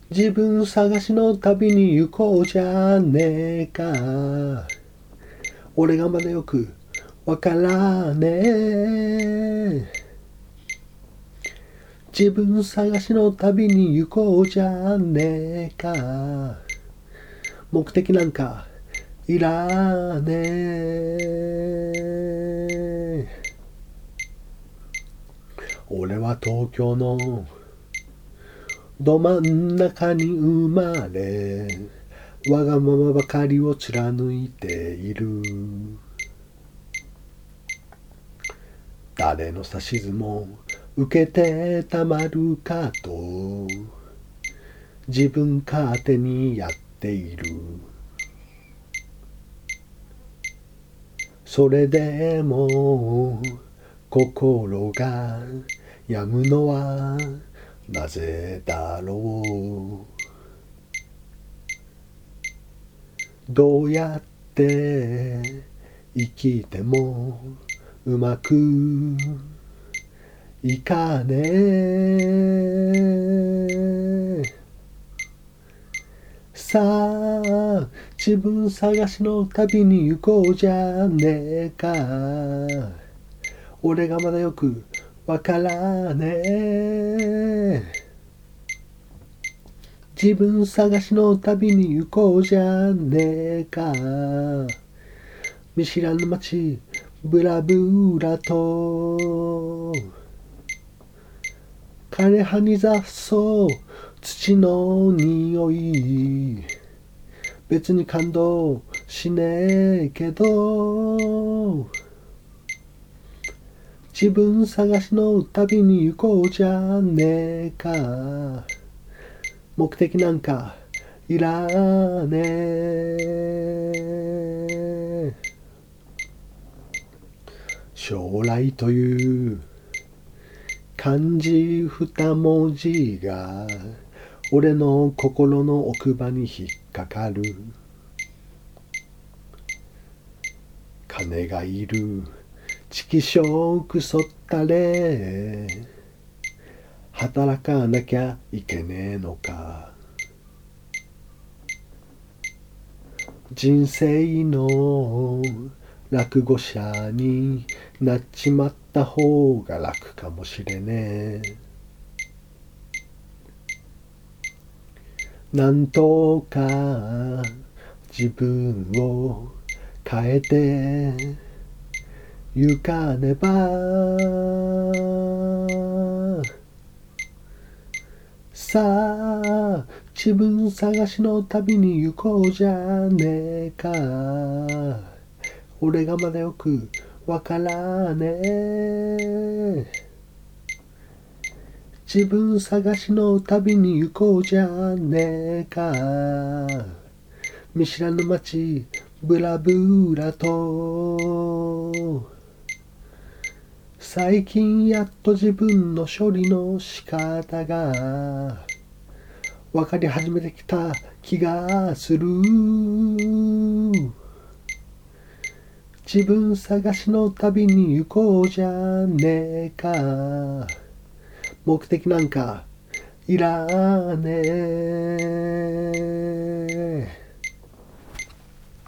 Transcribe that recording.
自分探しの旅に行こうじゃねえか。俺がまだよくわからねえ。自分探しの旅に行こうじゃねえか。目的なんかいらねえ。俺は東京のど真ん中に生まれ、わがままばかりを貫いている。誰の指図も受けてたまるかと自分勝手にやっている。それでも心が病むのはなぜだろう。どうやって生きてもうまくいかねえ。さあ自分探しの旅に行こうじゃねえか。俺がまだよくわからねえ。自分探しの旅に行こうじゃねえか。見知らぬ街ブラブラと枯葉に雑草土の匂い別に感動しねえけど自分探しの旅に行こうじゃねえか。目的なんかいらねえ。将来という漢字二文字が俺の心の奥歯に引っかかる。金がいるチキショークソったれ働かなきゃいけねえのか。人生の落語者になっちまった方が楽かもしれねえ。なんとか自分を変えてゆかねば。さあ自分探しの旅に行こうじゃねえか。俺がまだよくわからねえ。自分探しの旅に行こうじゃねえか。見知らぬ街ブラブラと最近やっと自分の処理の仕方が分かり始めてきた気がする。自分探しの旅に行こうじゃねえか。目的なんかいらねえ。